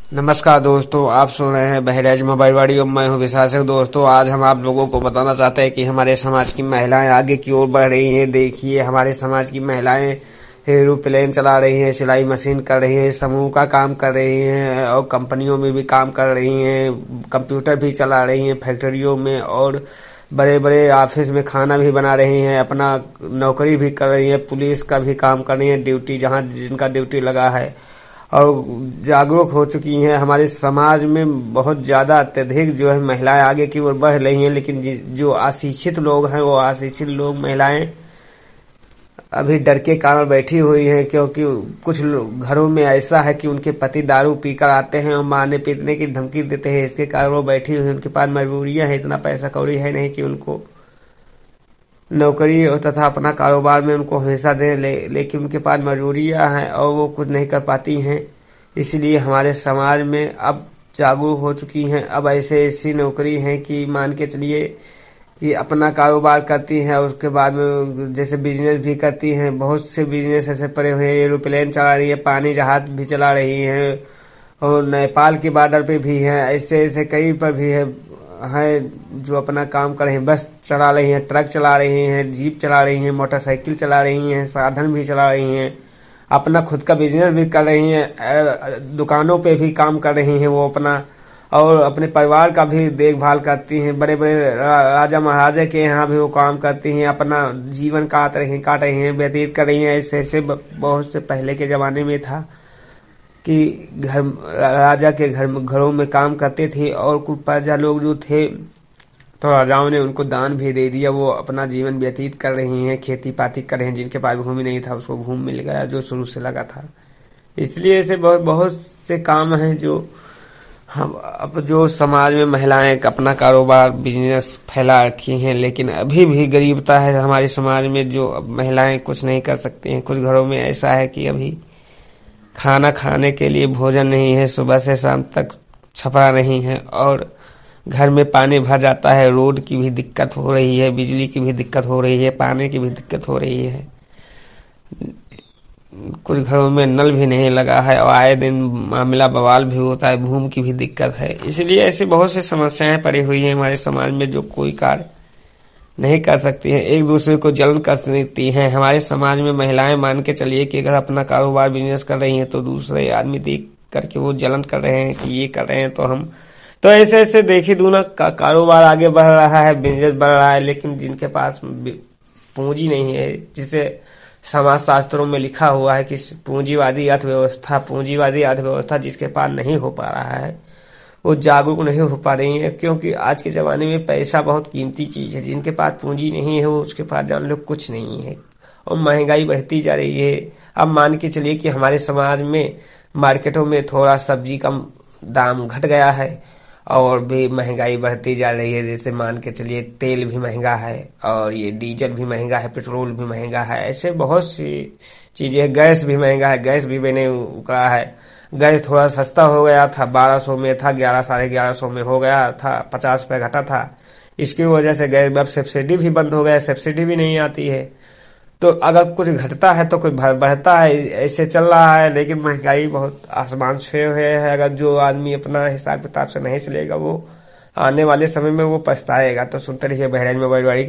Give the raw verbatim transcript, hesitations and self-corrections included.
नमस्कार दोस्तों, आप सुन रहे हैं बहराइच मोबाइल वाड़ी और मैं हूं विशासक। दोस्तों, आज हम आप लोगों को बताना चाहते हैं कि हमारे समाज की महिलाएं आगे की ओर बढ़ रही हैं। देखिए, हमारे समाज की महिलाएं एरोप्लेन चला रही हैं, सिलाई मशीन कर रही हैं, समूह का काम कर रही हैं और कंपनियों में भी काम कर रही हैं, कंप्यूटर भी चला रही हैं फैक्ट्रियों में, और बड़े बड़े ऑफिस में खाना भी बना रही हैं, अपना नौकरी भी कर रही हैं, पुलिस का भी काम कर रही हैं, ड्यूटी जहां जिनका ड्यूटी लगा है, और जागरूक हो चुकी हैं। हमारे समाज में बहुत ज्यादा अत्यधिक जो है महिलाएं आगे की ओर बढ़ रही हैं, लेकिन जो अशिक्षित लोग हैं, वो अशिक्षित लोग महिलाएं अभी डर के कारण बैठी हुई हैं, क्योंकि कुछ घरों में ऐसा है कि उनके पति दारू पीकर आते हैं और मारने पीटने की धमकी देते हैं। इसके कारण वो बैठी हुई हैं। उनके पास मजबूरियां हैं, इतना पैसा कौड़ी है नहीं कि उनको नौकरी तथा अपना कारोबार में उनको हिस्सा दें, ले, लेकिन उनके पास मजबूरियां हैं और वो कुछ नहीं कर पाती हैं। इसलिए हमारे समाज में अब जागरूक हो चुकी हैं। अब ऐसे ऐसी नौकरी है कि मान के चलिए कि अपना कारोबार करती हैं, उसके बाद में जैसे बिजनेस भी करती हैं। बहुत से बिजनेस ऐसे पड़े हुए हैं, एरोप्लेन चला रही है, पानी जहाज भी चला रही हैं, और नेपाल के बॉर्डर पे भी हैं। ऐसे ऐसे कई पर भी है हैं जो अपना काम कर रहे हैं। बस चला रही हैं, ट्रक चला रही हैं, जीप चला रही हैं, मोटरसाइकिल चला रही हैं, साधन भी चला रही हैं, अपना खुद का बिजनेस भी कर रही हैं, दुकानों पे भी काम कर रही हैं वो अपना, और अपने परिवार का भी देखभाल करती हैं। बड़े बड़े राजा महाराजा के यहाँ भी वो काम करती हैं, अपना जीवन काट रही हैं काट रही हैं व्यतीत कर रही हैं। ऐसे ऐसे बहुत से पहले के जमाने में था कि घर राजा के घर घरों में काम करते थे, और कुछ प्रजा लोग जो थे तो राजाओं ने उनको दान भी दे दिया। वो अपना जीवन व्यतीत कर रही हैं, खेती पाती कर रहे हैं। जिनके पास भूमि नहीं था उसको भूमि मिल गया, जो शुरू से लगा था। इसलिए ऐसे बहुत बहुत से काम हैं जो हम अब जो समाज में महिलाएं अपना कारोबार बिजनेस फैला रखी हैं, लेकिन अभी भी गरीबता है हमारे समाज में, जो महिलाएं कुछ नहीं कर सकती हैं। कुछ घरों में ऐसा है कि अभी खाना खाने के लिए भोजन नहीं है, सुबह से शाम तक छपरा नहीं है, और घर में पानी भर जाता है। रोड की भी दिक्कत हो रही है, बिजली की भी दिक्कत हो रही है, पानी की भी दिक्कत हो रही है। कुछ घरों में नल भी नहीं लगा है और आए दिन मामला बवाल भी होता है, भूमि की भी दिक्कत है। इसलिए ऐसी बहुत सी समस्याएं पड़ी हुई हैं हमारे समाज में, जो कोई कार्य नहीं कर सकती हैं, एक दूसरे को जलन कर देती हैं। हमारे समाज में महिलाएं मान के चलिए कि अगर अपना कारोबार बिजनेस कर रही हैं तो दूसरे आदमी देख करके वो जलन कर रहे हैं कि ये कर रहे हैं तो हम, तो ऐसे ऐसे देखिए दूना का कारोबार आगे बढ़ रहा है, बिजनेस बढ़ रहा है। लेकिन जिनके पास पूंजी नहीं है, जिसे समाज शास्त्रों में लिखा हुआ है कि पूंजीवादी अर्थव्यवस्था पूंजीवादी अर्थव्यवस्था जिसके पास नहीं हो पा रहा है, वो जागरूक नहीं हो पा रही है। क्योंकि आज के जमाने में पैसा बहुत कीमती चीज है। जिनके पास पूंजी नहीं है वो उसके पास जान लो कुछ नहीं है, और महंगाई बढ़ती जा रही है। अब मान के चलिए कि हमारे समाज में मार्केटों में थोड़ा सब्जी का दाम घट गया है और भी महंगाई बढ़ती जा रही है। जैसे मान के चलिए तेल भी महंगा है, और ये डीजल भी महंगा है, पेट्रोल भी महंगा है, ऐसे बहुत सी चीजें। गैस भी महंगा है, गैस भी मैंने उकड़ा है। गैस थोड़ा सस्ता हो गया था, बारह सौ में था, ग्यारह साढ़े ग्यारह सौ में हो गया था, पचास रुपए घटा था। इसकी वजह से गैस अब सब्सिडी भी बंद हो गया, सब्सिडी भी नहीं आती है। तो अगर कुछ घटता है तो कुछ बढ़ता है, ऐसे चल रहा है। लेकिन महंगाई बहुत आसमान छुए हुए है। अगर जो आदमी अपना हिसाब किताब से नहीं चलेगा, वो आने वाले समय में वो पछताएगा। तो सुनते रहिए बहराइच मोबाइल वाड़ी।